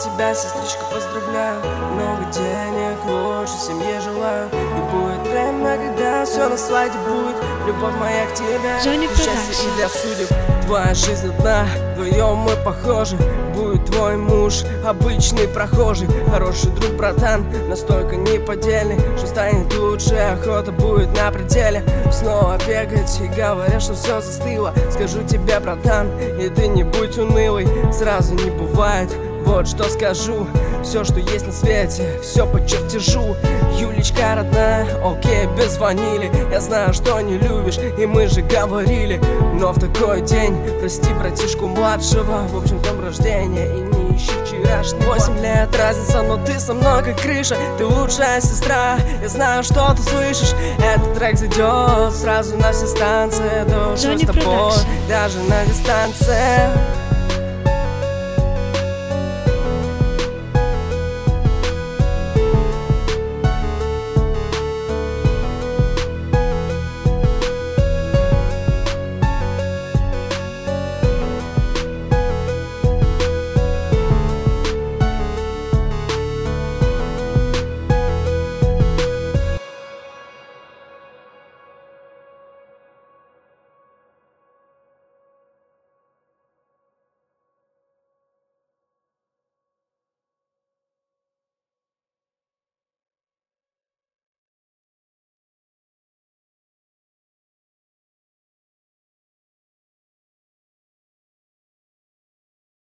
тебя, сестричка, поздравляю. Много денег, лучше семье желаю. И будет время, когда все на свадьбе будет. Любовь моя к тебе, счастье и для судеб. Твоя жизнь одна, вдвоем мы похожи. Будет твой муж, обычный прохожий. Хороший друг, братан, настолько неподдельный, что станет лучше, охота будет на пределе. Снова бегать и говорят, что все застыло. Скажу тебе, братан, и ты не будь унылый. Сразу не бывает, вот что скажу. Все, что есть на свете, все по чертежу. Юлечка родная, окей, без ванили. Я знаю, что не любишь, и мы же говорили. Но в такой день, прости братишку младшего. В общем, с днем рождения и не ищи вчерашнего. 8 лет разница, но ты со мной как крыша. Ты лучшая сестра, я знаю, что ты слышишь. Этот трек зайдет сразу на все станции. Дружу с тобой, даже на дистанции.